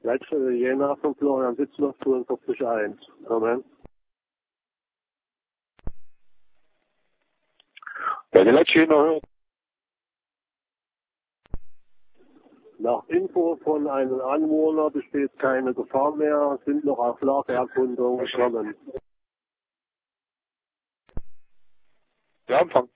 Letzte Jena von Florian Sitzloff, 42.1. Moment. Ja, die letzte Jena hört. Nach Info von einem Anwohner besteht keine Gefahr mehr, sind noch auf Lagererkundung gekommen. Ja, Empfang.